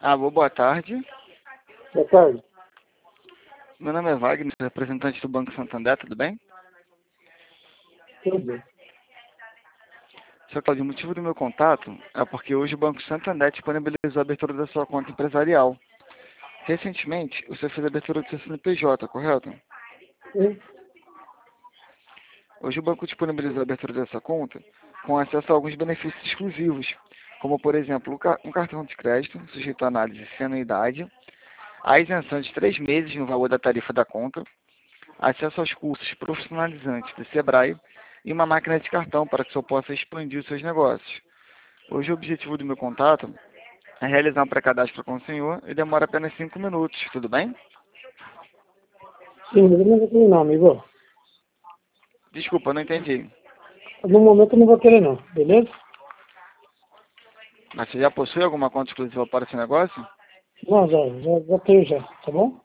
Alô, boa tarde. Boa tarde. Meu nome é Wagner, representante do Banco Santander, tudo bem? Tudo bem. Sr. Claudio, o motivo do meu contato é porque hoje o Banco Santander disponibilizou a abertura da sua conta empresarial. Recentemente, o senhor fez a abertura do seu CNPJ, correto? Sim. Hoje o banco disponibilizou a abertura dessa conta com acesso a alguns benefícios exclusivos, como, por exemplo, um cartão de crédito sujeito à análise sem anuidade, a isenção de 3 meses no valor da tarifa da conta, acesso aos cursos profissionalizantes do Sebrae e uma máquina de cartão para que o senhor possa expandir os seus negócios. Hoje o objetivo do meu contato é realizar um pré-cadastro com o senhor e demora apenas 5 minutos, tudo bem? Sim, mas eu não vou querer não, amigo. Desculpa, não entendi. No momento eu não vou querer não, beleza? Mas você já possui alguma conta exclusiva para esse negócio? Não, já tenho já, tá bom?